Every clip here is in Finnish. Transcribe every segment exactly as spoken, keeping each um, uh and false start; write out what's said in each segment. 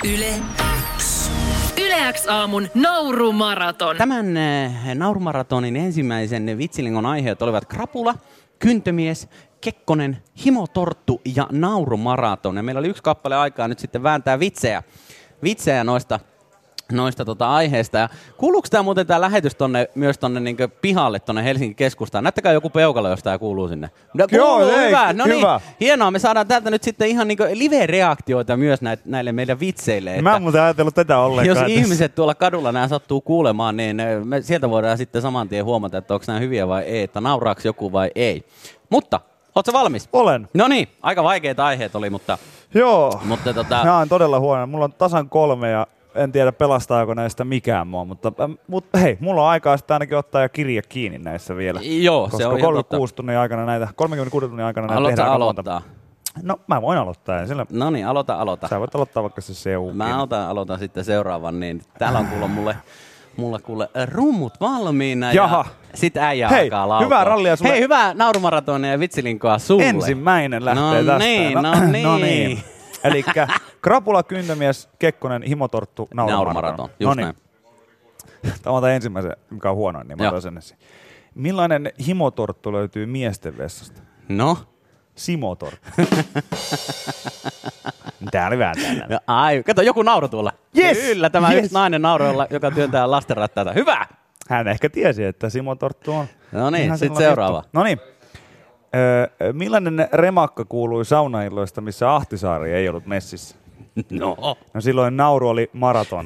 Yle X. Yle X aamun naurumaraton. Tämän äh, naurumaratonin ensimmäisen vitsilingon aiheet olivat krapula, kyntömies, Kekkonen, himotorttu ja naurumaraton. Ja meillä oli yksi kappale aikaa nyt sitten vääntää vitsejä, vitsejä noista, noista tota aiheista. Ja kuuluuko tämä muuten tämä lähetys tonne, myös tuonne niin pihalle tuonne Helsingin keskustaan? Näyttäkää joku peukalo, jos tämä kuuluu sinne. No, kuuluu, Joo, ei, hyvä. No niin, hyvä. hienoa. Me saadaan täältä nyt sitten ihan niin live-reaktioita myös näille, näille meidän vitseille. Mä en muuten ajatellut tätä ollenkaan. Jos tässä. ihmiset tuolla kadulla nämä sattuu kuulemaan, niin me sieltä voidaan sitten saman tien huomata, että onko nämä hyviä vai ei, että nauraako joku vai ei. Mutta, ootko valmis? Olen. No niin, aika vaikeita aiheet oli, mutta... Joo, mutta tota... mä oon todella huono. Mulla on tasan kolme ja en tiedä pelastaako näistä mikään mua, mutta, mutta hei, mulla on aikaa sitten ainakin ottaa ja kirja kiinni näissä vielä. Joo, koska se on kolmekymmentäkuusi tunnin aikana näitä, kolmekymmentäkuusi tunnin aikana näitä Aloittaa tehdään aloittaa. monta. No mä voin aloittaa. Sillä... No niin, aloita, aloita. Sä voit aloittaa vaikka se seukin. Mä aloitan, aloitan sitten seuraavan, niin täällä on kuule mulle, mulle kuule rummut valmiina. Jaha. Ja sit äijä Hei, alkaa laukoa. hyvää rallia sulle. Hei, hyvää naurumaratonia ja vitsilinkoa sulle. Ensimmäinen lähtee no tästä. Niin, no, no niin, no niin. Elikkä krapula, kyntömies, Kekkonen, himotorttu, naurumaraton. Naurumaraton, just Noniin. näin. Tämä on tämä ensimmäisen, mikä on huonoin, niin mä Joo. otan sen esiin. Millainen himotorttu löytyy miesten vessasta? No? Simotorttu. Tää oli vähän tällainen. No, ai, kato, joku nauru tuolla. Yes, Kyllä, tämä yes. yksi nainen nauru, joka työntää lastenrattaita. Hyvä! Hän ehkä tiesi, että simotorttu on. No niin, ihan sit sellainen seuraava. juttu. No niin. Öö, millainen remakka kuului saunailloista, missä Ahtisaari ei ollut messissä? No. No silloin nauru oli maraton.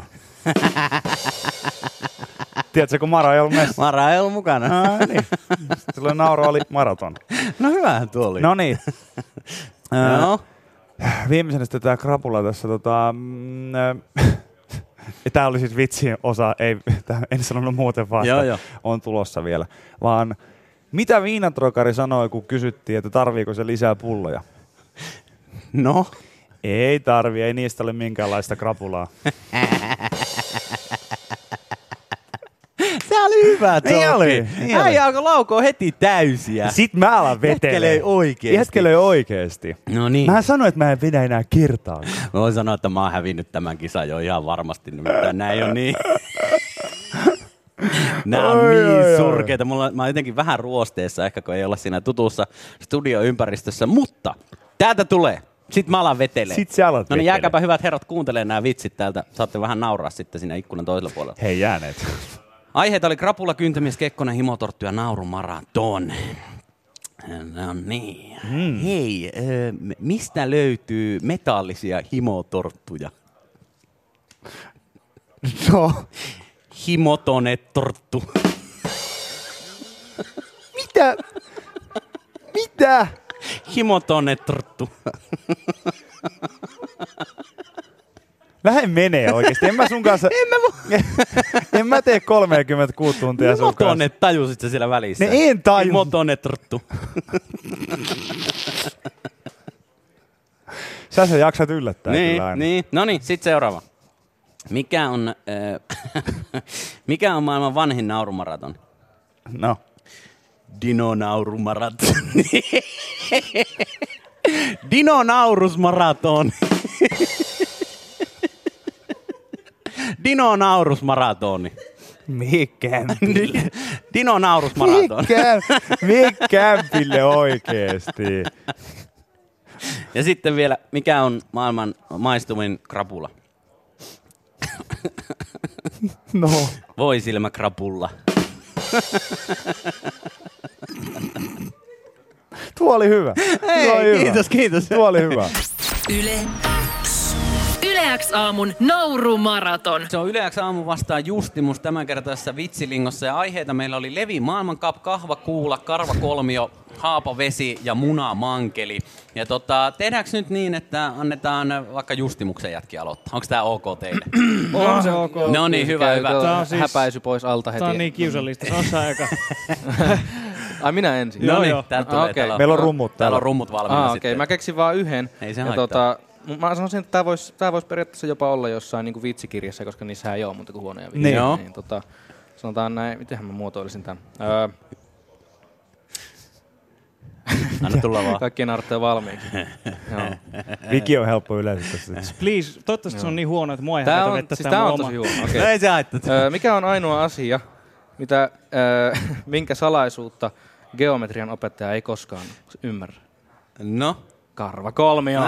Tiedätkö, kun Mara ei ollut messissä? Mara ei ollut mukana. Ah, niin. Silloin nauru oli maraton. No hyvähän tuo oli. No niin. No. Viimeisenä sitten tämä krapula tässä. Tota, mm, tämä oli siis vitsin osa, ei, tää, en sanonut muuten vaan, Joo, että jo. on tulossa vielä. Vaan mitä viinatrokari sanoi, kun kysyttiin, että tarviiko se lisää pulloja? No. Ei tarvi, ei niistä ole minkäänlaista krapulaa. Se oli hyvä, Topi. Niin oli, niin oli. Äijä alkoi laukoa heti täysiä. Sitten mä alan vetelee. Jätkelöi oikeesti. Jätkelöi oikeesti. No niin. Mä sanoin, että mä en vedä enää kertaa. Mä voin sanoa, että mä oon hävinnyt tämän kisan jo ihan varmasti. Nimittäin nää ei ole niin... Nää on Oi, niin oi, oi. surkeita. Mulla, mä oon jotenkin vähän ruosteessa ehkä, kun ei olla siinä tutussa studioympäristössä. Mutta täältä tulee. Sitten mä alan vetelee. Sit sä alat No niin, vetelee. jääkääpä hyvät herrat kuuntelemaan nämä vitsit täältä. Saatte vähän nauraa sitten siinä ikkunan toisella puolella. Hei, jääneet. Aiheita oli krapula, kyntömies, Kekkonen, himotorttu ja naurumaraton. No niin. Mm. Hei, ö, mistä löytyy metallisia himotorttuja? No. Himotonetorttu. Mitä? Mitä? Himotonetorttu. Lähde menee oikeesti. En mä sun kanssa... En mä vo- en mä tee kolmekymmentäkuusi tuntia sun kanssa. Himotonet tajusit sä siellä välissä. Ne en tajus. Himotonetorttu. Sä sä jaksat yllättää Niin, kyllä aina. niin. No niin, sit seuraava. Mikä on, äh, mikä on maailman vanhin naurumaraton? No. Dinonaurumaraton. Dinonaurusmaraton. Dinonaurusmaratoni. Mikä? Dinonaurusmaraton. Mikä? Mikämpille oikeesti? Ja sitten vielä, mikä on maailman maistuvin krapula? No. Voisilmäkrapulla. Tuo oli hyvä. Hei, Tuo oli hyvä. kiitos, kiitos. Tuo oli hyvä. Yle X. Yle X aamun naurumaraton. Se on Yle X aamu vastaan Justimus tämänkertaisessa vitsilingossa ja aiheita meillä oli Levi Maailmankap, kahvakuula, karvakolmio, haapavesi ja munamankeli. Ja tota, tehdäänkö nyt niin, että annetaan vaikka Justimuksen jätki aloittaa? Onko tää ok teille? On se ok. No niin, hyvä, hyvä. Tää on siis, häpäisy pois alta heti. Tää on niin kiusallista. Osa aika. Ai minä ensin? No Joo, niin, joo. täältä tulee. Okei. Täällä on, Meillä on rummut täällä täällä. on rummut valmiina Ah, okei, sitten. mä keksin vaan yhden. Ei se ja haittaa. tota, mä sanoisin, että tää vois, tää vois periaatteessa jopa olla jossain niinku vitsikirjassa, koska niissä ei oo muuta kuin huonoja vitsiä. Niin. Joo. Niin, tota, sanotaan näin, mitenhän mä muotoilisin tän. Öö, Anna tulla vaan. Kaikkien artteja valmiiksi. Joo. Viki on helppo yleisesti tässä. Please, toivottavasti se on niin huono, että mua ei Tää haeta on, vettä siis tää tää mun on oma. tosi huono. Okay. No ei se haittaa. Öö, mikä on ainoa asia, mitä, öö, minkä salaisuutta geometrian opettaja ei koskaan ymmärrä? No? Karvakolmio.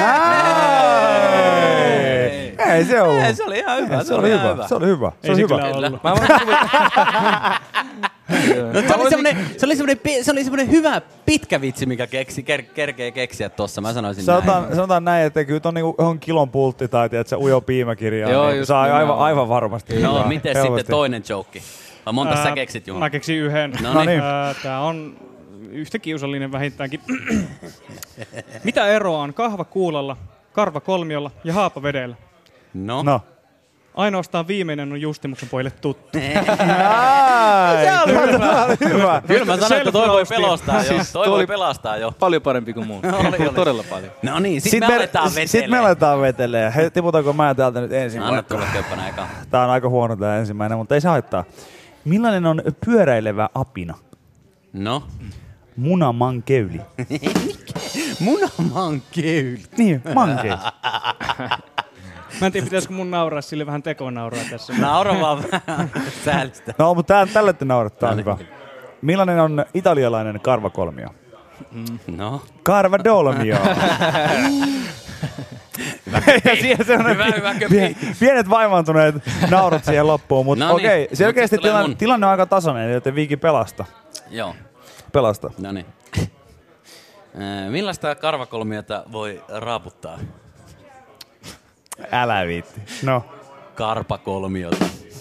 Ei se ollut. Ei, se oli ihan hyvä. Se oli hyvä. Se oli hyvä. Se Ei oli se hyvä. kyllä ollut. Mä voin kuvitella. No, se, oli semmonen, se, oli semmonen, pi- se oli semmonen hyvä pitkä vitsi, mikä keksi, ker, kerkee keksiä tossa. Mä sanoisin Sanotaan, näin. sanotaan näin, että kyllä on niinku on kilon pultti tai tiedät, se ujo piimäkirjaa, Joo, niin just saa aivan, nimenomaan. aivan varmasti. No, hyvää. miten Helposti. sitten toinen joke? Vai monta Ää, sä keksit, Juha? Mä keksin yhden. No niin. Ää, Tää on yhtä kiusallinen vähintäänkin. Mitä eroa on kahvakuulalla, karvakolmiolla ja haapavedellä? No. No. Ainoastaan viimeinen on Justimuksen pojille tuttu. Ai, Se oli kyllä, tää oli hyvä. Kyllä mä sanoin, että toi voi Self-roastia. pelostaa jo. Siis Toi toi voi oli- pelastaa jo. Paljon parempi kuin mun. Oli, oli. Todella paljon. No niin, sit, me aletaan vetelee. Sit me aletaan vetelee. Hei, tiputaanko mä täältä nyt ensin? Anna vaikka? tulla köppänä eka. Tää on aika huono tää ensimmäinen, mutta ei se haittaa. Millainen on pyöräilevä apina? No. Munamankeuli. Munamankeuli. Niin, mankeuli. Mä en tiedä, pitäisikö mun nauraa sille vähän tekonauraa tässä. Naura vaan vähän säälistä. No, mutta tää, tälle te naurattaa No hyvä. niin. Millainen on italialainen karvakolmio? No. Carvadolmio. Ja siihen se on Hyvä, hyvä köpi. pienet vaivaantuneet naurut siihen loppuun, mutta No niin, okei, mut selkeästi sit tulee tilanne, mun. tilanne on aika tasainen, joten Viiki pelasta. Joo. Pelasta. No niin. Millaista karvakolmiota voi raaputtaa? Älä viitti. No. Karpakolmiota.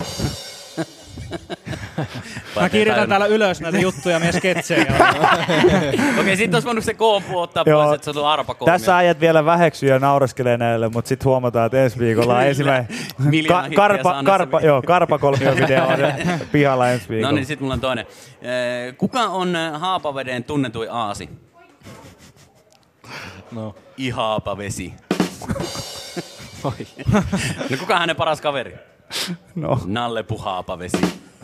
Mä kirjoitan täällä ylös näitä juttuja meidän sketsejä. Okei, sit olisi voinut se koopu ottaa Joo. pois, että se on arpakolmio. Tässä äijät vielä väheksyy ja naureskelee näille, mutta sitten huomataan, että ensi viikolla on Kyllä. ensimmäinen Miljoona ka- hittiä karpa, saannassa. karpa, joo, karpakolmio-video on pihalla ensi viikolla. No niin, sit mulla on toinen. Eh, Kuka on eh, Haapaveden tunnetuin aasi? No. Ihaapavesi. No kuka on hänen paras kaveri? No. Nalle Puhaapavesi.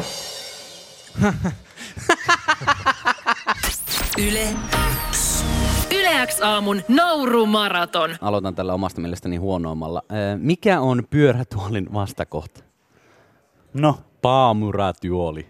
Yle X. Yle X aamun naurumaraton. Aloitan tällä omasta mielestäni huonommalla. Eh, Mikä on pyörätuolin vastakohta? No. Paamuratyoli.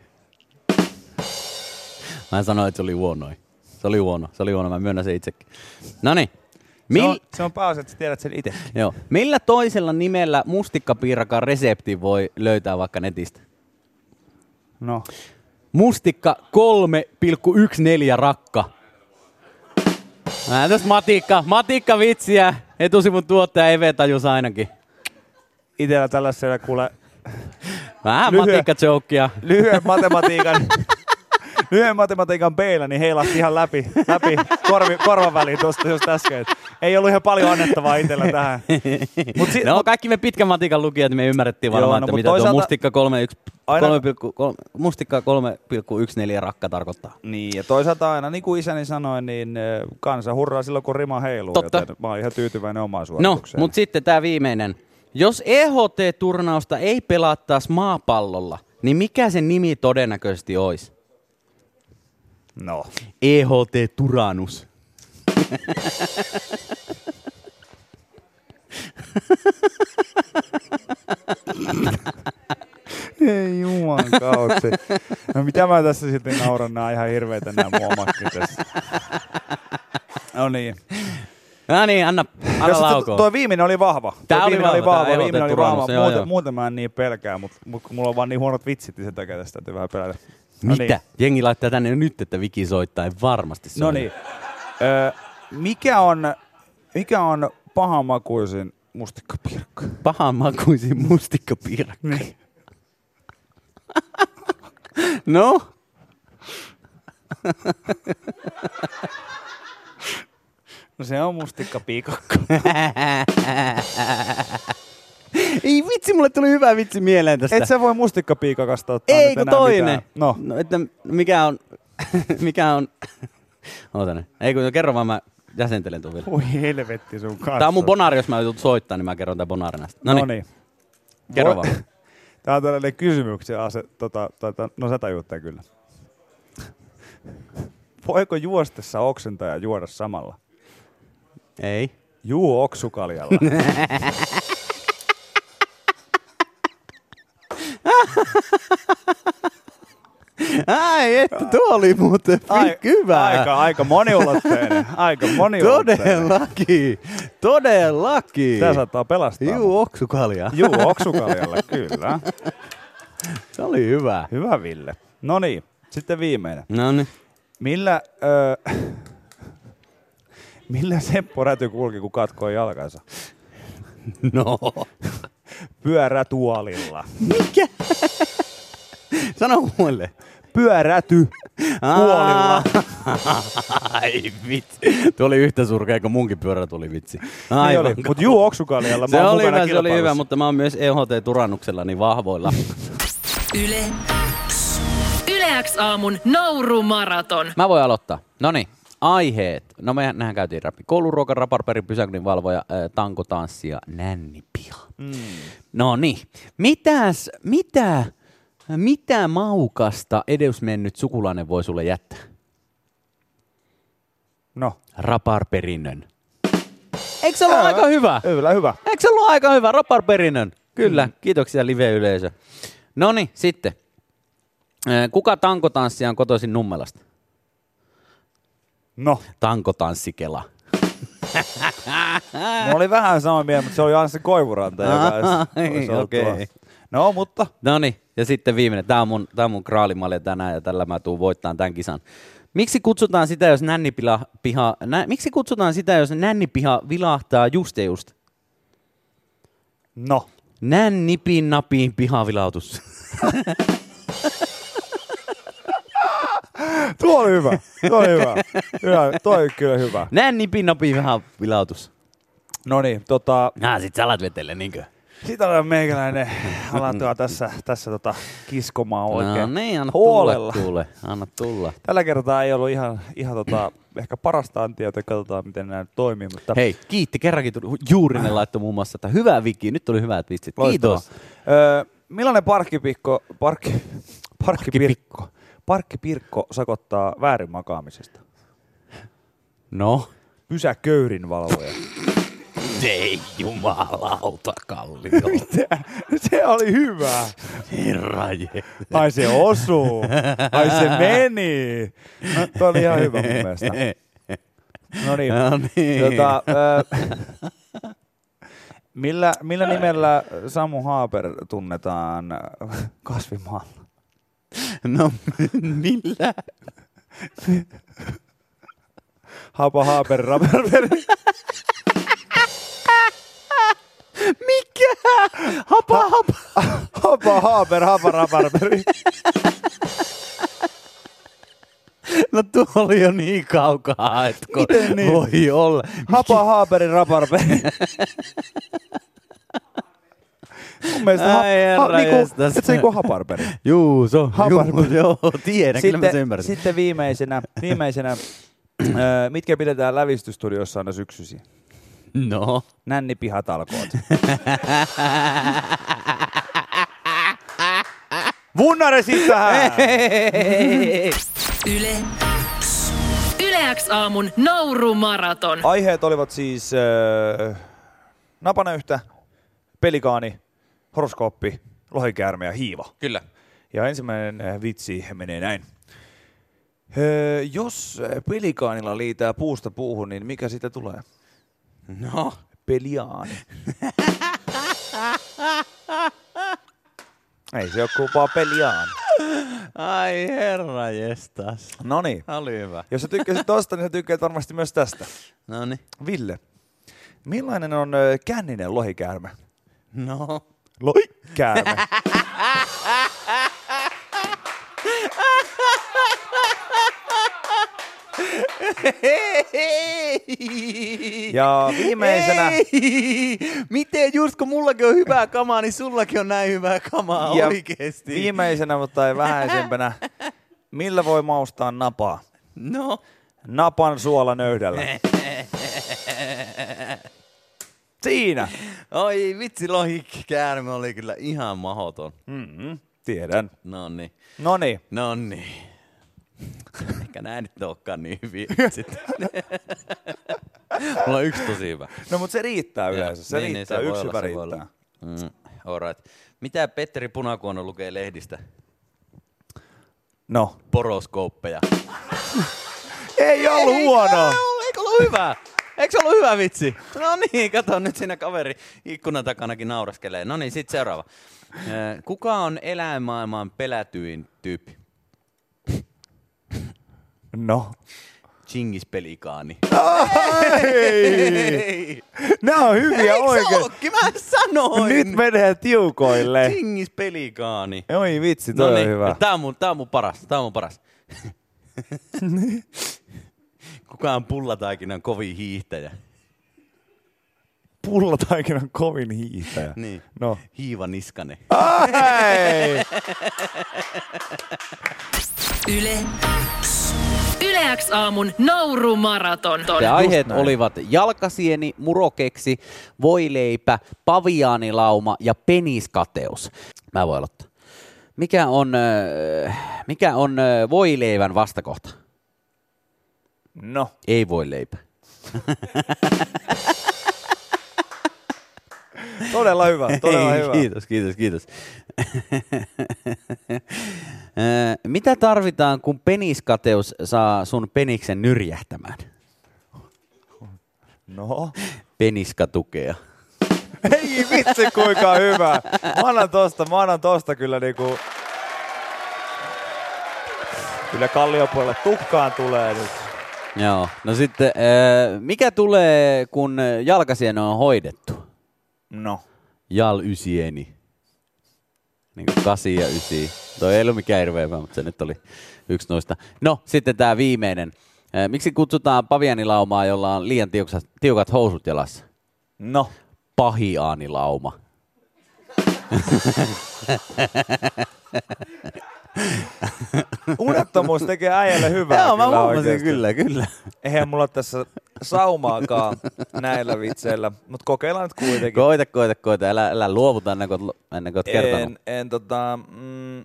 Mä sanoin, että se oli huonoin. Se oli huono, se oli huono, mä myönnän sen itsekin. Noniin. Se Mil... on, se on pääasia, että sä tiedät sen itse. Joo. Millä toisella nimellä mustikkapiirakan resepti voi löytää vaikka netistä? No. Mustikka kolme pilkku yksitoista rakka. Mä tästä matikka, matikka vitsiä. Etusivun tuottaja Eve tajus ainakin. Itellä tällaisella kuule Vähän Lyhyen- matikka-joukkia. lyhyen matematiikan lyhyen matematiikan peillä, niin heilahti ihan läpi, läpi korvi, korvan väliin tuosta just äsken. Ei ollut ihan paljon annettavaa itsellä tähän. Mut si- No mut- kaikki me pitkän matikan lukijat, me ymmärrettiin varmaan, Joo, no, että mut mitä tuo toisaalta- mustikka kolme Aina- pilkku kolme mustikka kolme pilkku yksitoista rakka tarkoittaa. Niin, ja toisaalta aina, niin kuin isäni sanoi, niin eh, kansa hurraa silloin, kun rima heiluu. Totta. Joten mä oon ihan tyytyväinen omaan No, suoritukseen. mutta sitten tämä viimeinen. Jos E H T-turnausta ei pelattaisi maapallolla, niin mikä sen nimi todennäköisesti olisi? No. E H T Turanus. Ei juman kautsi. No mitä mä tässä sitten nauran, nää on ihan hirveitä nämä mun omatkin tässä. No niin. No niin, anna, anna Jos laukoon. tuo viimeinen oli vahva. Tää Tuo oli viimeinen oli vahva, vahva, tää viimeinen oli ehdotettu vahva. Ranus, joo, Muuten, joo. muuten mä en niin pelkää, mutta mut, kun mulla on vaan niin huonot vitsit, niin sen takia tästä täytyy vähän pelätä. No Mitä? niin. Jengi laittaa tänne nyt, että Viki soittaa, ei varmasti soita. No niin. Öö, mikä on, mikä on pahamakuisin mustikkapiirakka? Pahan makuisin mustikkapiirakka. Niin. No? No se on mustikkapiikakka. Ei vitsi, mulle tuli hyvä vitsi mieleen tästä. Et sä voi mustikkapiikakasta ottaa Ei nyt kun enää toinen. mitään. No. no että mikä on... mikä on... Oota nyt. Ei kun kerro vaan mä jäsentelen tuon vielä. Voi helvetti sun kanssa. Tää on mun bonari, jos mä joudut soittaa, niin mä kerron tän bonarin näistä. No Noniin, niin. kerro Voi- vaan. Tää on tällainen kysymyksen ase... Tota, tota, no sä tajuut tän kyllä. Voiko juostessa oksentaa ja juoda samalla? Ei. Juu oksukaljalla. Ai, että tuo oli muuten Ai, hyvä. Aika, aika moniulotteinen. Aika moniulotteinen. Todellakin. Todellakin. Tää saattaa pelastaa. Juu, oksukalja. Juu, oksukaljalle, kyllä. Se oli hyvä. Hyvä, Ville. No niin, sitten viimeinen. No niin. Millä, öö, millä Seppo Räty kulki, kun katkoi jalkansa? No. Pyörätuolilla. Mikä? Sano mulle. Pyöräty tuolilla. Ai vitsi. Tuo oli yhtä surkea kuin munkin pyörä tuli vitsi. Niin oli, mutta juu oksukaljalla mä se oon oli mukana hyvä, se oli hyvä, kilpailussa. mutta mä oon myös E H T-turannuksella niin vahvoilla. Yle X. Yle X aamun naurumaraton. Mä voin aloittaa. Noniin, aiheet. No mehän nähän käytiin läpi. Kouluruoka, raparperi, pysäköinninvalvoja, äh, tankotanssi ja nännipiha. Mm. No niin. Mitäs, mitä, mitä maukasta edesmennyt sukulainen voi sulle jättää? No. Raparperinnön. Eikö se ollut Ää, aika hyvä? Hyvä, hyvä. Eikö se ollut aika hyvä? Raparperinnön. Kyllä, mm. Kiitoksia live-yleisö. No niin, sitten. Kuka tankotanssija on kotoisin Nummelasta? No. Tankotanssikela. Mulla oli vähän sama mieltä, mutta se oli aina se Koivuranta, joka olisi ollut okei. tuo. No, mutta. No niin, ja sitten viimeinen. Tämä on mun, tää on mun kraalimalja tänään ja tällä mä tuun voittamaan tämän kisan. Miksi kutsutaan sitä, jos nännipiha, piha, nä, miksi kutsutaan sitä, jos nännipiha vilahtaa just ja just? No. Nännipin napiin pihavilautus. Tuo oli hyvä. Tuo oli hyvä. hyvä. Tuo oli kyllä hyvä. Nännipin napiin pihavilautus. No niin, tota. Ah, sit sä alat vetelle, niinkö? Sitä on meikäläinen. Alattua tässä, tässä tota kiskomaan oikein. No niin, anna huolella. tulla, kuule. Anna tulla. Tällä kertaa ei ollut ihan, ihan tota, ehkä parasta antia, joten katsotaan, miten nämä nyt toimii. Mutta Hei, kiitti. Kerrankin tuli. Juurinen laittoi muun muassa, että hyvä Viki. Nyt tuli hyvät vitsit. loistavaa. Kiitos. Öö, millainen parkkipikko, parkki, parkkipirkko, parkkipirkko sakottaa väärin makaamisesta? No? Pysäköyrinvalvoja. Ei jumalauta, Kallio. Se oli hyvä. Herra je. Ai se osuu. Ai se meni. No, toi oli ihan hyvä mun mielestä. No niin. No niin. Tota, äh, millä, millä nimellä Samu Haaper tunnetaan kasvimaalla? No millä? Hapa Haaper Raperperi. Mikä? Hapa hapa. Hapa Haaper Hapa Raperperi. No tuo oli jo niin kaukaa, että Miten niin? voi olla. Hapa Haaperin Raperperi. Mun mielestä ha, Ai ha, herra niinku, jestas. et se niinku Haparperi. Juu, se on. Haparperi. Joo, tiedän, kyllä mä sen Sitten, ymmärsin. sitten viimeisenä, viimeisenä öö, mitkä pidetään lävistystudiossa aina syksyisin? No. Nännipihatalkoot. Vunnare sitähän! Yle X. Yle X aamun naurumaraton. Aiheet olivat siis äh, napanöyhtä, pelikaani, horoskooppi, lohikäärme ja hiiva. Kyllä. Ja ensimmäinen äh, vitsi menee näin. Öö, jos pelikaanilla liitää puusta puuhun, niin mikä siitä tulee? No. Peliaani. Ei se ole kuin vaan peliaani. Ai herra jestas. Noniin. Oli hyvä. Jos sä tykkäsit tosta, niin sä tykkäät varmasti myös tästä. Noniin. Ville, millainen on ö, känninen lohikäärme? No. Lohikäärme. Ja viimeisenä... Ei. Miten just kun mullakin on hyvää kamaa, niin sullakin on näin hyvää kamaa Ja oikeesti. viimeisenä, mutta ei vähäisempänä. Millä voi maustaa napaa? No. Napan suolanöydällä. Siinä. Oi vitsi, lohikäärme oli kyllä ihan mahoton. Mm-hmm. Tiedän. Nonni. Noniin. Nonni. Ehkä nää nyt olekaan niin hyviä. Mulla on yksi tosi hyvä. No mutta se riittää yleensä. Se niin, riittää. Niin, se yksi olla, hyvä se riittää. Mm, alright. Mitä Petteri Punakuono lukee lehdistä? No. Poroskooppeja. Ei ollut huono. Eikö ollut hyvä? Eikö ollut hyvä vitsi? No niin, kato nyt siinä kaveri ikkunan takanakin nauraskelee. No niin, sit seuraava. Kuka on eläinmaailman pelätyin tyyppi? No. Chingispelikaani. Ei. Nämä on hyviä oikein. Eikö ookin? Mä sanoin. Nyt menee tiukoille. Chingispelikaani. Oi vitsi, toi no on niin, hyvä. Tää on mun, tää on mun paras. Tää on mun paras. Kuka on pullataikinan kovin hiihtäjä? Pullataikinan kovin hiihtäjä. Niin. No. Hiiva Niskanen. Ai! Yle X. Yle X aamun naurumaraton. Ja aiheet näin. olivat jalkasieni, murokeksi, voileipä, paviaanilauma ja peniskateus. Mä voin aloittaa. Mikä on, äh, mikä on äh, voileivän vastakohta? No. Ei voileipä. Todella hyvä, todella Ei, hyvä. Kiitos, kiitos, kiitos. Mitä tarvitaan, kun peniskateus saa sun peniksen nyrjähtämään? No. Peniskatukea. Ei vitsi kuinka hyvä. Mä annan tosta, mä annan tosta kyllä niinku... Kyllä Kalliopuolelle tukkaan tulee nyt. Joo, no sitten mikä tulee, kun jalkasieni on hoidettu? No. Jal-ysieni. Niin kuin kasi ja ysi. Toi ei ollut mikään hirveä, mutta se nyt oli yksi noista. No, sitten tää viimeinen. Miksi kutsutaan pavianilaumaa, jolla on liian tiukat, tiukat housut jalassa? No. Pahiaanilauma. Unettomuus tekee äijälle hyvää. Joo, mä kyllä huomasin oikeesti. kyllä, kyllä. Eihän mulla tässä saumaakaan näillä vitseillä, mutta kokeillaan nyt kuitenkin. Koita, koita, koita. Älä, älä luovuta ennen kuin, ennen kuin oot kertonut. En, en tota... Mm.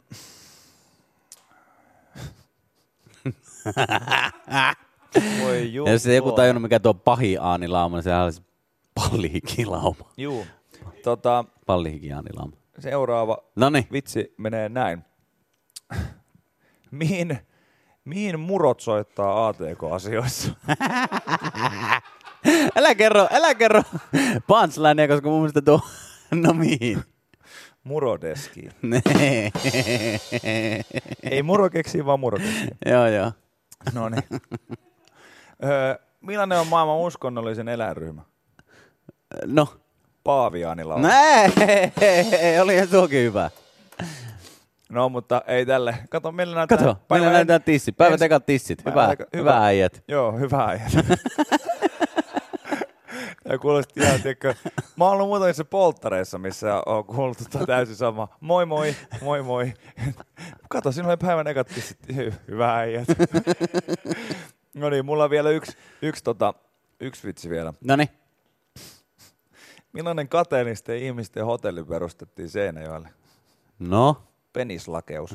Voi juu. Ja jos ei joku tajunnut, mikä tuo pahiaanilauma, niin sehän olisi pallihikilauma. Juu. Tota, Pallihikiaanilauma. seuraava Noniin. vitsi menee näin. Mihin, mihin murot soittaa A T K-asioissa? Älä kerro, älä kerro punchlinea, koska mun mielestä tuo... No mihin? Murodeskiin. Ei murokeksiin, vaan murodeskiin. Joo, joo. No niin. Öö, millainen on maailman uskonnollisen eläinryhmä? No. Paaviaanilauma. Nää, oli tuokin hyvä. No, mutta ei tälle. Kato, meillä näyttää... Kato, meillä näytetään tissit. Päivät ekat tissit. Hyvä, Päivä- hyvä, hyvä äijät. Joo, hyvä äijät. Ja kuulosti ihan, tiedätkö, mä oon ollut muutamissa polttareissa, missä on kuullut tota täysin sama. Moi moi, moi moi. Kato, siinä oli päivän ekat tissit. Hy- Hyvä äijät. No niin, mulla on vielä yksi, yksi, tota, yksi vitsi vielä. Noniin. Millainen kateellisten ihmisten hotelli perustettiin Seinäjoelle? No. Penislakeus.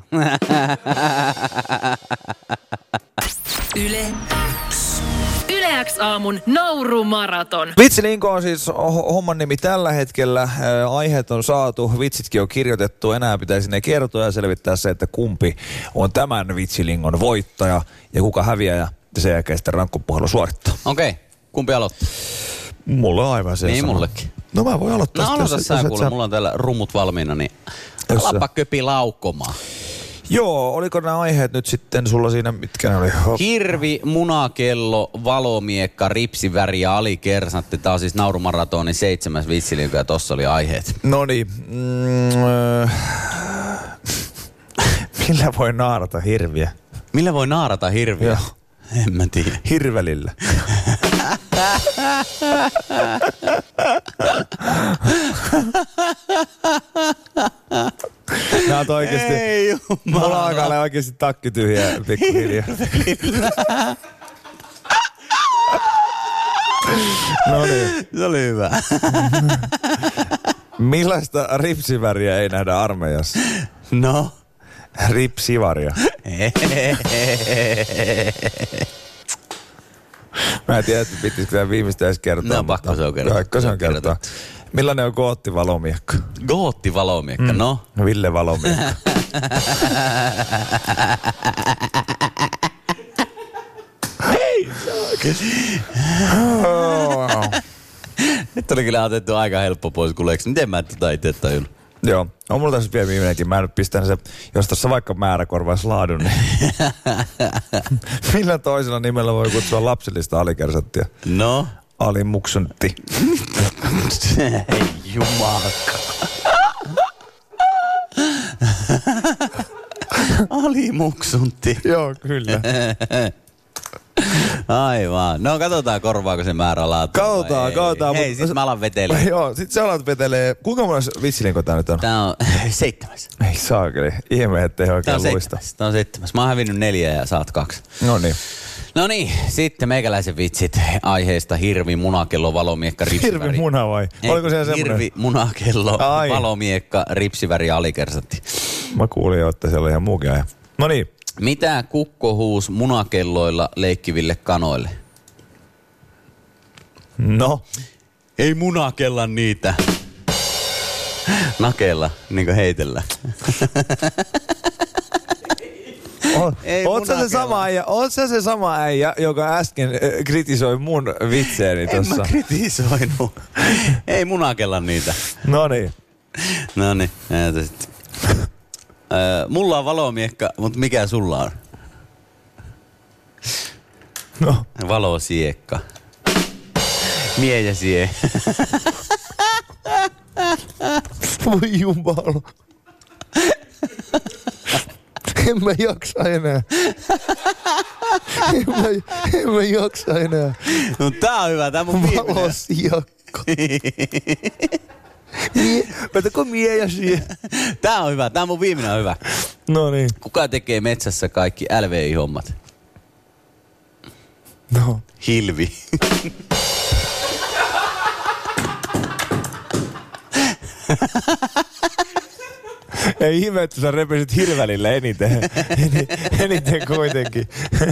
Yle X. Yle X aamun naurumaraton. Vitsilinko on siis homman nimi tällä hetkellä. Ää, aiheet on saatu, vitsitkin on kirjoitettu. Enää pitäisi ne kertoa ja selvittää se, että kumpi on tämän vitsilingon voittaja ja kuka häviäjä. Ja sen jälkeen sitten rankkupuhelu suorittaa. Okei, okay. Kumpi aloittaa? Mulla on aivan se Niin sama. mullekin. No mä voin aloittaa. No sitten, aloita jos- sä jos et kuule, mulla on täällä rummut valmiina, niin Jos sä- alapa köpi laukkomaan. Joo, oliko nämä aiheet nyt sitten sulla siinä, mitkä ne oli? Hop. Hirvi, munakello, valomiekka, ripsiväri ja alikersantti. Tää on siis naurumaratonin seitsemäs vitsilinko ja tossa oli aiheet. No niin. Mm, öö. Millä voi naarata hirviä? Millä voi naarata hirviä? Joo. En mä tiedä. Hirvelillä. Nää on oikeesti... Ei jumala. Mulla alkaa olla oikeesti takki tyhjä pikkuhiljaa. No niin. Se oli hyvä. Millaista ripsiväriä ei nähdä armeijassa? No. Rip Sivaria. Mä en tiedä, että pitäisikö tämä viimeistä edes kertoa. No pakko se on kertoa. Pakko se on kertoa. Millainen on Gootti-valomiekka? Gootti-valomiekka, mm. no? Ville Valomiekka. Nyt oli kyllä otettu aika helppo pois kuuleeksi. Miten mä tätä itse tajunnut? Joo, on mulla tässä vielä viimeinenkin. Mä nyt pistän se, jos tässä vaikka määrä korvaisi laadun, niin millä toisella nimellä voi kutsua lapsellista alikersattia? No? Alimuksuntti. Ei jumalaka. Alimuksuntti. Joo, kyllä. Aivan. No katsotaan korvaako se määrä laatu. Katsotaan, katsotaan. Hei, sit mä alan vetelee. Joo, sit sä alat vetelee. Kuinka monessa vitsilinko tää nyt on? Tää on seitsemäs. Ei saakeli. Ihme, ettei oikein Tää on luista. seitsemäs. Tää on seitsemäs. Mä oon hävinnyt neljä ja saat kaksi. No niin. No niin, sitten meikäläisen vitsit aiheesta hirvi, munakello, valomiekka, ripsiväri. Hirvi muna vai? Oliko siellä semmoinen? Hirvi, munakello, Ai. valomiekka, ripsiväri ja alikersantti. Mä kuulin jo, että siellä oli ihan muukin aihe. No niin. Mitä kukko huus munakelloilla leikkiville kanoille? No. Ei munakella niitä. Nakella, niinku heitellä. On, Ei oot sä se munakella. sama äijä, oot sä se sama äijä, joka äsken äh, kritisoi mun vitseeni En tossa? mä kritisoinut. Ei munakella niitä. No niin. No niin, näitä sitten. Öö, mulla on valomiekka, mutta mikä sulla on? No. Valosiekka. Mie ja sie. Voi jumala. En mä jaksa enää. En mä, en mä jaksa enää. No tää on hyvä, tää on mun viimeinen. Valosiakka. Mie, päätäkö mie ja sie? Tää on hyvä, tää on mun viimeinen on hyvä. No niin. Kuka tekee metsässä kaikki L V I-hommat? No. Hilvi. Ei ihme, että sä repesit hirvälillä eniten. Eniten kuitenkin.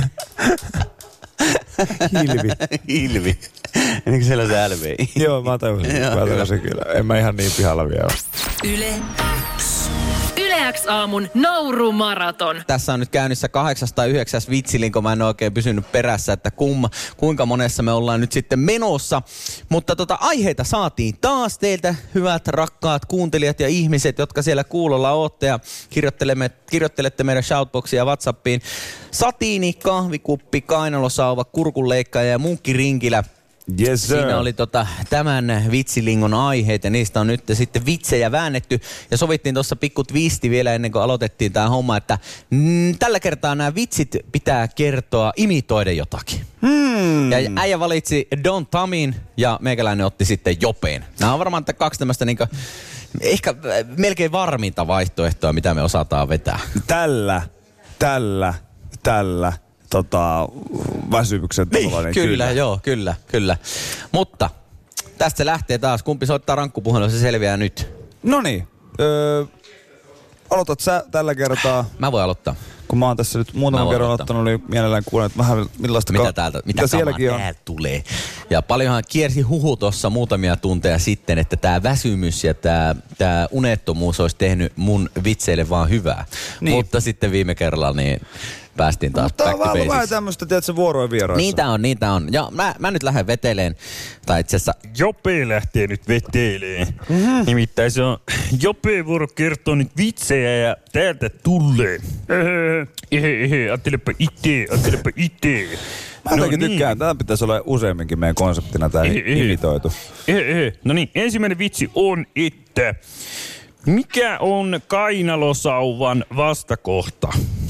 Hilvi. Hilvi. Enikö siellä on se L V I? Joo, mä tajusin. Joo, Mä tajusin kyllä. En mä ihan niin pihalla vielä. Yle X. Yle X aamun naurumaraton. Tässä on nyt käynnissä kahdeksas tai yhdeksäs vitsilinko. Mä en oikein pysynyt perässä, että kumma, kuinka monessa me ollaan nyt sitten menossa. Mutta tota, aiheita saatiin taas teiltä, hyvät rakkaat kuuntelijat ja ihmiset, jotka siellä kuulolla ootte ja kirjoittelemme, kirjoittelette meidän shoutboxia WhatsAppiin. Satiini, kahvikuppi, kainalosauva, kurkunleikkaaja ja munkkirinkilä. Yes, sir. Siinä oli tota, tämän vitsilingon aiheet ja niistä on nyt sitten vitsejä väännetty. Ja sovittiin tuossa pikku twisti vielä ennen kuin aloitettiin tämä homma, että mm, tällä kertaa nämä vitsit pitää kertoa imitoiden jotakin. Hmm. Ja äijä valitsi Don Tamin ja meikäläinen otti sitten Jopeen. Nämä on varmaan kaksi tämmöistä niinku, ehkä melkein varminta vaihtoehtoa, mitä me osataan vetää. Tällä, tällä, tällä. Tota, väsymyksen Niin, tuloinen. kyllä, kyllä, joo, kyllä, kyllä. Mutta tästä se lähtee taas. Kumpi soittaa rankkupuhelun, se selviää nyt. Noniin. Öö, aloitat sä tällä kertaa. Mä voin aloittaa. Kun mä oon tässä nyt muutaman Mä kerran aloittaa. ottanut, niin mielellään kuulen, että vähän millaista... Mitä ka- täältä, mitä sielläkin on. täältä tulee. Ja paljonhan kiersi huhu tuossa muutamia tunteja sitten, että tää väsymys ja tää, tää unettomuus olisi tehnyt mun vitseille vaan hyvää. Niin. Mutta sitten viime kerralla niin päästiin taas Mutta back on to vähän, vähän basics. tämmöistä, tiedätkö, vuoroin vieraissa. Niitä on, niitä on. Ja mä, mä nyt lähden veteleen. Tai itse asiassa Jope lähtee nyt veteleen. Mm-hmm. Nimittäin se on Jope vuoro kertoo nyt vitsejä ja täältä tulee. Ehe, ehe, ajattelepa itse, ajattelepa itse. Mä jotenkin tykkään. Tämä pitäisi olla useamminkin meidän konseptina, tämä Ehe, ehe. imitoitu. Ehe, ehe. No niin, ensimmäinen vitsi on, että mikä on kainalosauvan vastakohta?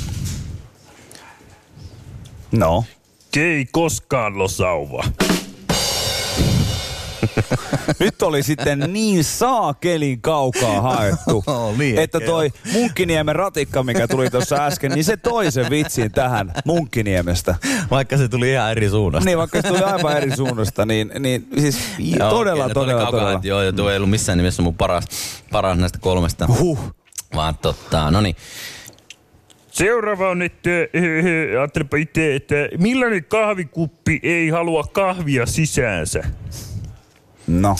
No. Ei koskaan losauva. Nyt oli sitten niin saakelin kaukaa haettu, Niin, että toi Munkkiniemen ratikka, mikä tuli tuossa äsken, niin se toi sen vitsin tähän Munkkiniemestä. vaikka se tuli ihan eri suunnasta. Niin, vaikka se tuli aivan eri suunnasta, niin, niin siis Joo, todella, okei, todella, kaukaa, todella. että Joo, ja tuo ei ollut missään nimessä mun paras, paras näistä kolmesta. Huh. Vaan totta, no niin. Seuraava on, että äh, ajattelepa itse, että millainen kahvikuppi ei halua kahvia sisäänsä? No.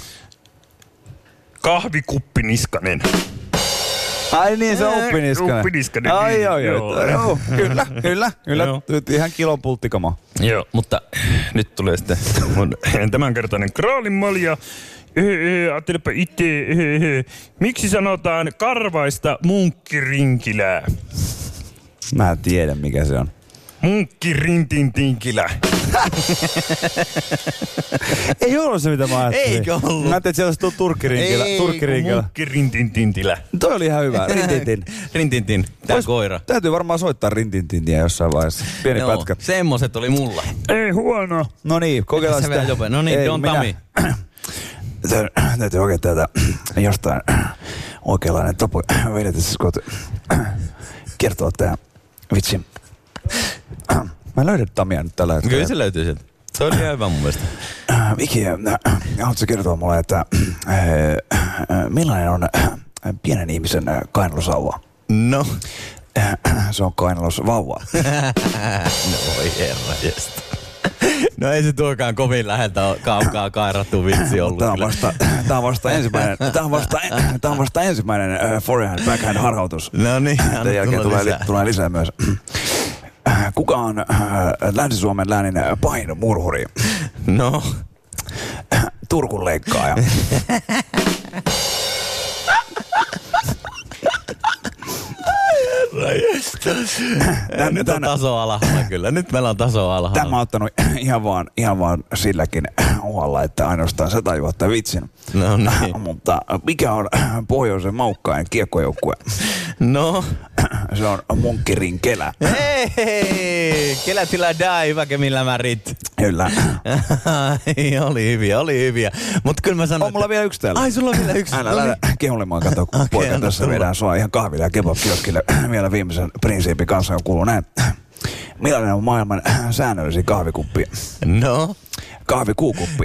Kahvikuppiniskanen. Ai niin, se on uppiniskanen. Uppiniskanen. Ai niin, joo, joo. joo. Kyllä, kyllä, kyllä. Joo. Ihan kilon pulttikama. Joo, mutta nyt tulee sitten mun tämänkertainen kraalinmalja. Ajattelepa itse, miksi sanotaan karvaista munkkirinkilää? Mä en tiedä, mikä se on. Munkkirintintinkilä. Ei ollut se, mitä mä ajattelin. Eikö ollut? Mä ajattelin, että siellä olisi tullut turkkirinkilä. Ei, turkkirinkilä. Munkkirintintintilä. Toi oli ihan hyvä. Rintintin. Rintintin, tää Ois- koira. Täytyy varmaan soittaa rintintintiä jossain vaiheessa. Pieni Joo, pätkä. semmoset oli mulla. Ei huono. No niin, kokeillaan Se sitä. vielä jope. No niin, Ei, Don minä- Tami. Täytyy- Täytyy oikein täältä jostain oikeanlainen tapo vedetä, kun kertoo tää vitsi. Mä löydän Tamia nyt tällä hetkellä. Kyllä se löytyy sieltä. Se oli ihan hyvä mun mielestä. Viki, haluatko kertoa mulle, että äh, äh, millainen on äh, pienen ihmisen äh, kainalosauva? No. Äh, se on kainalosvauva. No voi herra jästä. No ei se tuokaan kovin läheltä ole kaukaa kairattu vitsi ollut. Tää on kyllä. vasta, tää on vasta ensimmäinen, tää on vasta, tää on vasta ensimmäinen äh, forehand backhand harhautus. No niin, anna Tämän jälkeen tulla tulee lisää. lisää. tulee lisää myös. Äh, Kuka on äh, Länsi-Suomen läänin äh, pahin murhuri? No. Turkun leikkaaja. Tän, nyt on taso alhaalla kyllä. Nyt meillä on taso alhaalla. Tämä on ottanut ihan vaan, ihan vaan silläkin uhalla, että ainoastaan se tajuatta vitsin. No niin. Mutta mikä on pohjoisen maukkain kiekkojoukkue? No. Se on Munkkirin Kelä. Hei, hei. Kelätillä dai, väkemillä märit. Kyllä. Ai, oli hyviä, oli hyviä. Mutta kyllä mä sanon, On mulla vielä yksi täällä. Ai, sulla on vielä yksi. Älä No lähde kehulemaan, kato, kun Okei, poika anna tässä tulla. viedään sua ihan kahville ja kebab-kioskille vielä viimeisen prinsiipin kanssa, joka kuuluu näin. Millainen on maailman säännöllisin kahvikuppi? No. Kahvikuukuppi.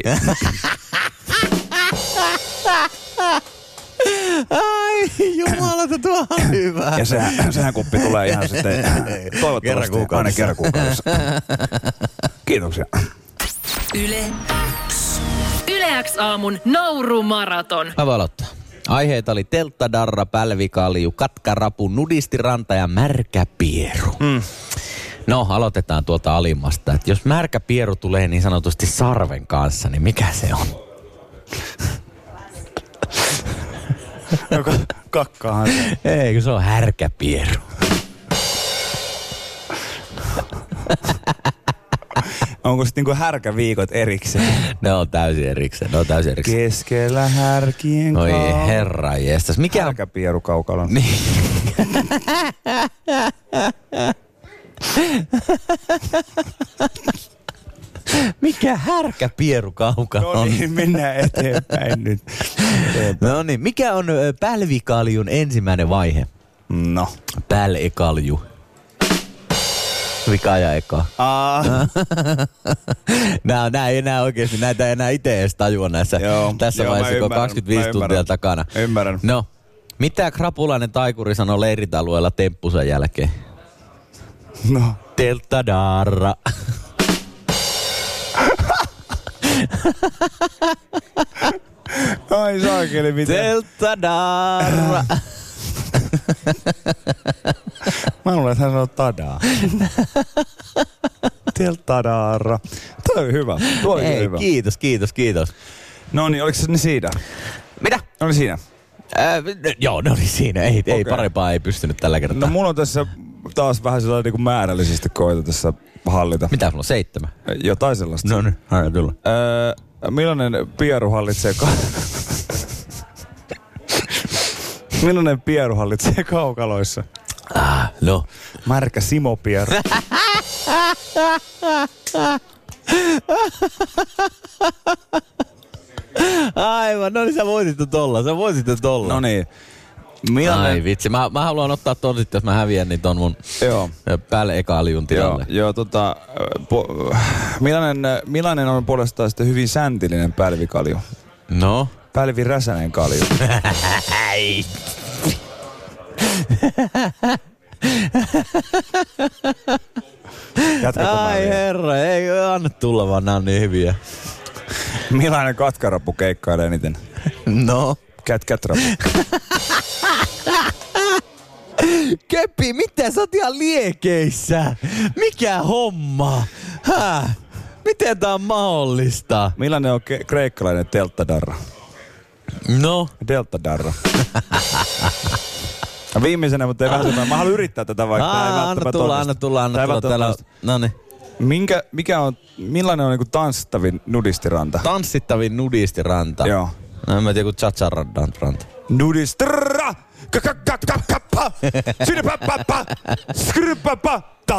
Ai, jumalata, tuo on hyvä. Ja se, sehän kuppi tulee ihan sitten Kerran toivottavasti kuukaudessa. aina kerran kuukaudessa. Kiitoksia. Yle X. Yle X aamun naurumaraton. Mä voin aloittaa. Aiheita oli telttadarra, pälvikalju, katkarapu, nudistiranta ja märkäpieru. Mm. No, aloitetaan tuolta alimmasta. Et jos märkäpieru tulee niin sanotusti sarven kanssa, niin mikä se on? No, kakkaahan se. Ei, kun se on härkäpieru. Onko sitten niinku härkäviikot erikseen? Ne on täysin erikseen, ne on täysin erikseen. Keskellä härkien Oi kau- herra jestas. Mikä on? Härkäpieru kaukalon. Niin. Mikä härkäpieru kaukana No on? niin, mennään eteenpäin nyt. No niin, mikä on ö, pälvikaljun ensimmäinen vaihe? No. Pälekalju. Vika ja eka. Aa. Nää, nää ei enää oikeesti, näitä ei enää itse edes tajua näissä Joo, tässä joo, vaiheessa, mä kun on ymmärrän, kaksikymmentäviisi mä tuntia ymmärrän. takana. Ymmärrän. No, mitä krapulainen taikuri sanoi leiritalueella temppusen jälkeen? No. Telttadarra. Ai saakeli, miten? Telttadarra. Mä luulen, että hän sanoo tadaa. Telttadaarra. Toi oli hyvä. Tuo oli Ei, hyvä. kiitos, kiitos, kiitos. No niin, oliko se ne siinä? Mitä? Oli siinä. Äh, joo, ne oli siinä. Ei, ei Okei. parempaa ei pystynyt tällä kertaa. No mulla on tässä taas vähän sellainen niin määrällisesti koita tässä hallita. Mitä sulla on? Seitsemän? Jotain sellaista. No niin, aina tulla. Öö, millainen pieru hallitsee ka- Millainen pieru hallitsee kaukaloissa? Ah, no. Märkä simopieru. Aivan, no niin sä voitit jo tolla, sä voitit jo tolla. No niin. Millainen... Ai vitsi, mä, mä haluan ottaa ton sitten, jos mä häviän, niin ton mun Joo. päälle-ekaljun Joo, tilalle. joo tota, po, millainen, millainen on puolestaan sitten hyvin säntillinen pälvikalju? No? Pälviräsänen kalju. Jatkako Ai vielä? herra, ei anna tulla vaan, nää on niin hyviä. Millainen katkarapu keikkailee eniten? No. Kät kätrapu. Keppi, mitä sä oot ihan liekeissä? Mikä homma? Häh? Miten tää on mahdollista? Millainen on ke- kreikkalainen deltadarra? No. Deltadarra. Viimeisenä, mutta ei vähän semmoinen. Mä haluan yrittää tätä, vaikka tää ei Aa, anna välttämättä tulla, onnistu. anna tulla, anna Tää ei tulla. Täällä on, välttämättä no niin. Minkä, mikä on, millainen on niinku tanssittavin nudistiranta? Tanssittavin nudistiranta. Joo. No en mä tiedä, kun cha-cha-ranta. Nudistra! Kakakakakappa! Sinipapappa! Skripapata!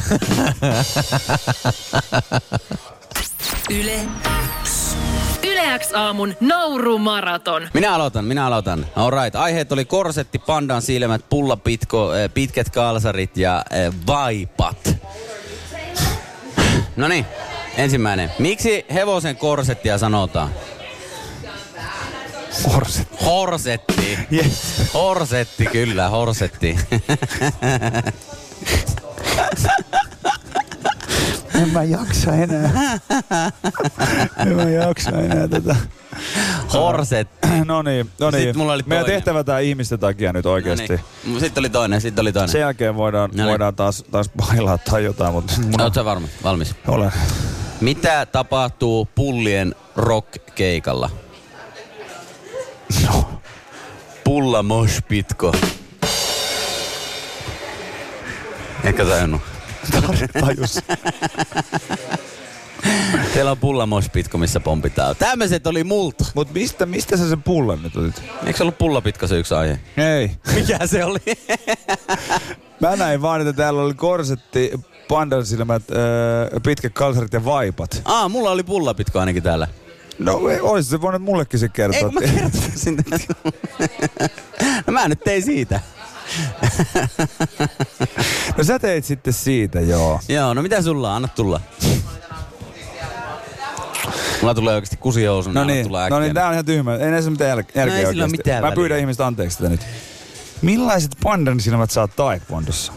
Yle X. Yle X aamun naurumaraton. Minä aloitan, minä aloitan. Alright, aiheet oli korsetti, pandan silmät, pullapitko, äh, pitkät kalsarit ja äh, vaipat. No niin, ensimmäinen. Miksi hevosen korsettia sanotaan? Horset. Horsetti. Yes. Horsetti, kyllä, horsetti. En mä jaksa enää. En mä jaksa enää tätä. Horsetti. No niin, no niin. Sitten mulla oli Meidän toinen. tehtävä tää ihmisten takia nyt oikeesti. No niin. Sitten oli toinen, sitten oli toinen. Sen jälkeen voidaan, No niin. voidaan taas, taas bailaa tai jotain, mutta mun Oletko sä varma? Valmis? olen. Mitä tapahtuu pullien rock-keikalla? No. Pulla moshpitko. Ehkä tajunnut. Tajus. Teillä on pulla moshpitko, missä pompitaan. Tämmöiset oli multa. Mut mistä, mistä sä sen pullan nyt otit? Eikö se ollut pullapitko se yksi aihe? Ei. Mikä se oli? Mä näin vaan, että täällä oli korsetti, pandansilmät, öö, pitkät kalsarit ja vaipat. Aa, mulla oli pullapitko ainakin täällä. No ei, olis se voinut mullekin se kertoa. Eikö mä kertoisin? No mä nyt tein siitä. No sä teit sitten siitä, joo. Joo, no mitä sulla on? Anna tulla. Mulla tulee oikeesti kusihousun. No niin, no niin, tää on ihan tyhmä. Ei näissä mitään jäl- järkeä No ei sillä oikeesti. mitään Mä väliä. pyydän ihmistä anteeksi tätä nyt. Millaiset pandan silmät saa taekwondossa?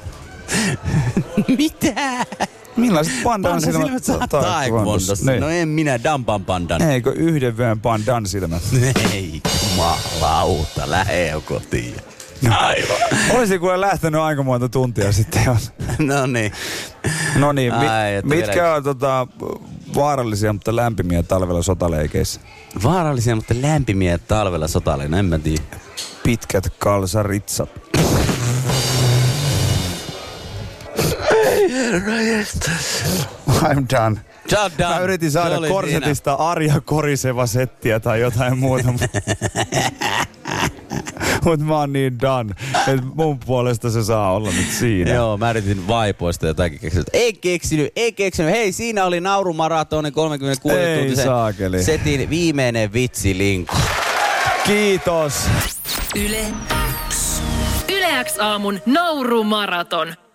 Mitä? Millaiset pandan Pandan silmät silmät saa saa taekwondossa? taekwondossa. Niin. No en minä dampan pandan. Eikö yhden vyön pandan silmät? Ei, jumalauta, lähe kotiin. Aivan. Olisi kuule lähtenyt aika monta tuntia sitten. Jos. No niin. No niin, mi- Ai, että mitkä vielä- on tota, vaarallisia, mutta lämpimiä talvella sotaleikeissä? Vaarallisia, mutta lämpimiä talvella sotaleina, en mä tiedä. Pitkät kalsaritsat. I'm done. Job done. Mä yritin Se saada oli korsetista Arja Koriseva settiä tai jotain muuta. Mut mä oon niin done, että mun puolesta se saa olla nyt siinä. Joo, mä yritin vaipoista jotakin keksiä. Ei keksinyt, ei keksinyt. Hei, siinä oli naurumaratonin kolmekymmentäkuusi Ei tuntisen saakeli. setin viimeinen vitsilinku. Kiitos. Yle X. Yle X aamun naurumaraton.